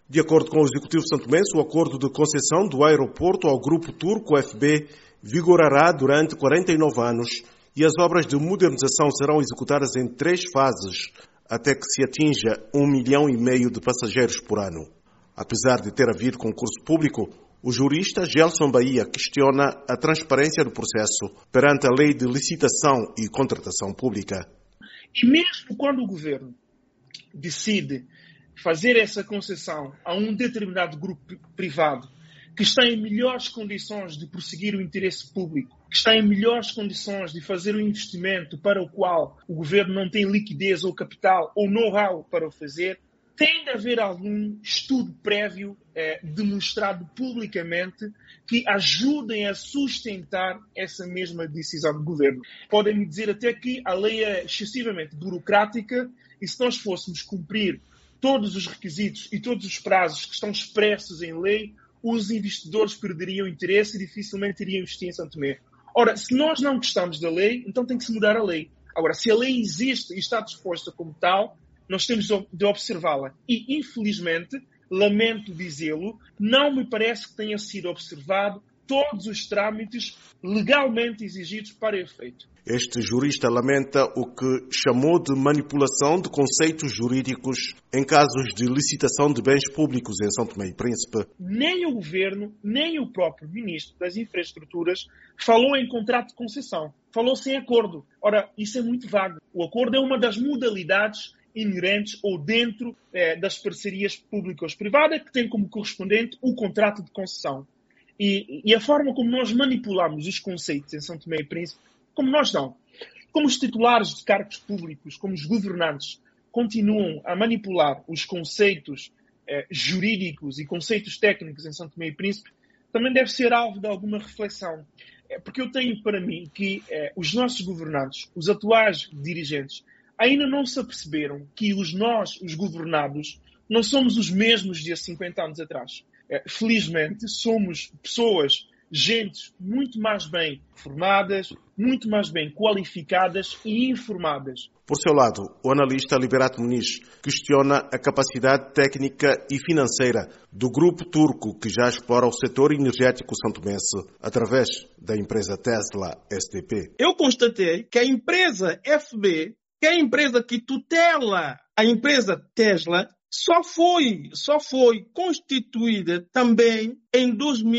De acordo com o Executivo santomense, o acordo de concessão do aeroporto ao grupo turco FB vigorará durante 49 anos e as obras de modernização serão executadas em 3 fases, até que se atinja 1,5 milhão de passageiros por ano. Apesar de ter havido concurso público, o jurista Gelson Bahia questiona a transparência do processo perante a lei de licitação e contratação pública. E mesmo quando o governo decide fazer essa concessão a um determinado grupo privado que está em melhores condições de prosseguir o interesse público, que está em melhores condições de fazer o investimento para o qual o governo não tem liquidez ou capital ou know-how para o fazer, tem de haver algum estudo prévio demonstrado publicamente que ajudem a sustentar essa mesma decisão do governo. Podem-me dizer até que a lei é excessivamente burocrática e se nós fôssemos cumprir todos os requisitos e todos os prazos que estão expressos em lei, os investidores perderiam interesse e dificilmente iriam investir em São Tomé. Ora, se nós não gostamos da lei, então tem que se mudar a lei. Agora, se a lei existe e está disposta como tal, nós temos de observá-la. E, infelizmente, lamento dizê-lo, não me parece que tenha sido observado todos os trâmites legalmente exigidos para efeito. Este jurista lamenta o que chamou de manipulação de conceitos jurídicos em casos de licitação de bens públicos em São Tomé e Príncipe. Nem o governo, nem o próprio ministro das Infraestruturas falou em contrato de concessão. Falou-se em acordo. Ora, isso é muito vago. O acordo é uma das modalidades inerentes ou dentro das parcerias públicas-privadas que tem como correspondente o contrato de concessão. E a forma como nós manipulamos os conceitos em São Tomé e Príncipe, como nós não. Como os titulares de cargos públicos, como os governantes, continuam a manipular os conceitos jurídicos e conceitos técnicos em São Tomé e Príncipe, também deve ser alvo de alguma reflexão. Porque eu tenho para mim que os nossos governantes, os atuais dirigentes, ainda não se aperceberam que nós, os governados, não somos os mesmos de há 50 anos atrás. Felizmente, somos pessoas, gentes muito mais bem formadas, muito mais bem qualificadas e informadas. Por seu lado, o analista Liberato Muniz questiona a capacidade técnica e financeira do grupo turco que já explora o setor energético santomense através da empresa Tesla SDP. Eu constatei que a empresa FB, que é a empresa que tutela a empresa Tesla, só foi constituída também em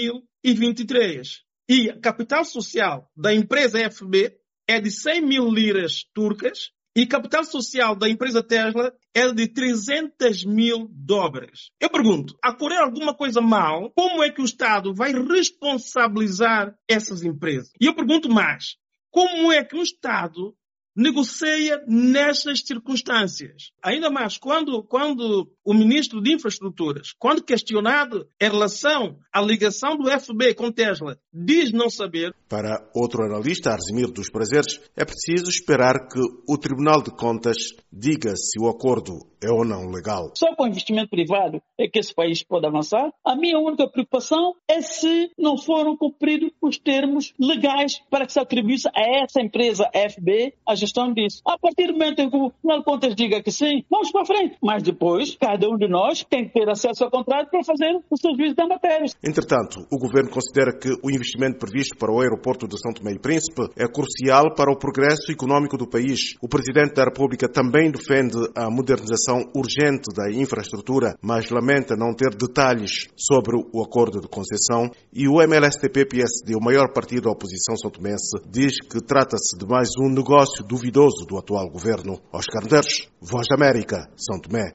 2023. E a capital social da empresa FB é de 100 mil liras turcas e a capital social da empresa Tesla é de 300 mil dólares. Eu pergunto, a ocorrer alguma coisa mal, como é que o Estado vai responsabilizar essas empresas? E eu pergunto mais, como é que o Estado negocia nessas circunstâncias? Ainda mais quando o ministro de Infraestruturas, quando questionado em relação à ligação do FB com Tesla, diz não saber. Para outro analista, Arsimir dos Prazeres, é preciso esperar que o Tribunal de Contas diga se o acordo é ou não legal. Só com investimento privado é que esse país pode avançar. A minha única preocupação é se não foram cumpridos os termos legais para que se atribuísse a essa empresa FB a gestão disso. A partir do momento em que o Tribunal de Contas diga que sim, vamos para frente. Mas depois, cada um de nós tem que ter acesso ao contrato para fazer o serviço da matéria. Entretanto, o Governo considera que o investimento previsto para o aeroporto de São Tomé e Príncipe é crucial para o progresso económico do país. O Presidente da República também defende a modernização urgente da infraestrutura, mas lamenta não ter detalhes sobre o acordo de concessão. E o MLSTP-PSD, o maior partido da oposição são-tomense, diz que trata-se de mais um negócio duvidoso do atual governo. Oscar Medeiros, Voz da América, São Tomé.